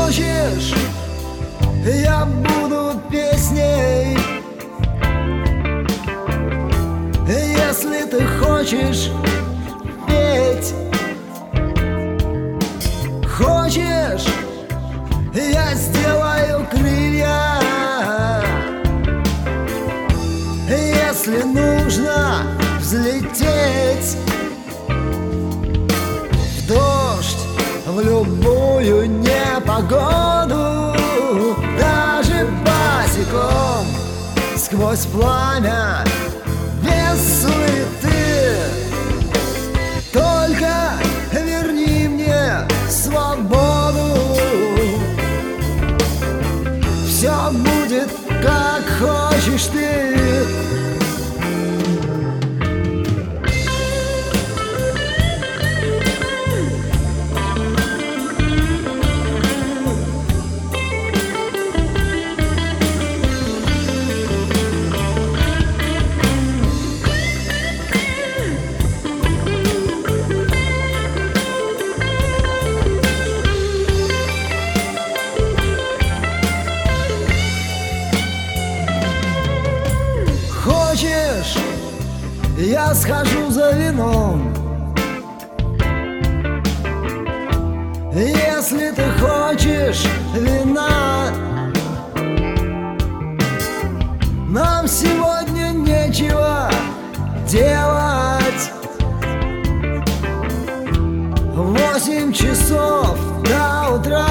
Хочешь, я буду песней. Если ты хочешь петь. Хочешь, я сделаю крылья. Если нужно взлететь в дождь, в любую непогоду, даже босиком сквозь пламя, без суеты. Только верни мне свободу. Все будет, как хочешь ты. Хочешь, я схожу за вином. Если ты хочешь вина, нам сегодня нечего делать. 8 часов до утра.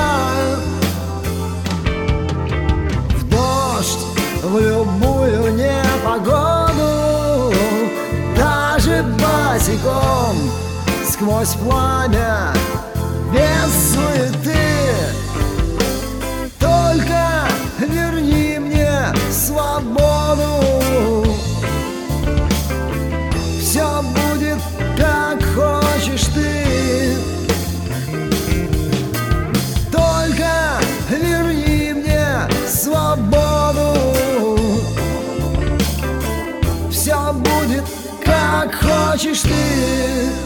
В дождь, в любую непогоду, даже босиком сквозь пламя, без суеты. Только верни мне свободу. Все будет, как хочешь ты. Только верни мне свободу. Все будет, как хочешь ты.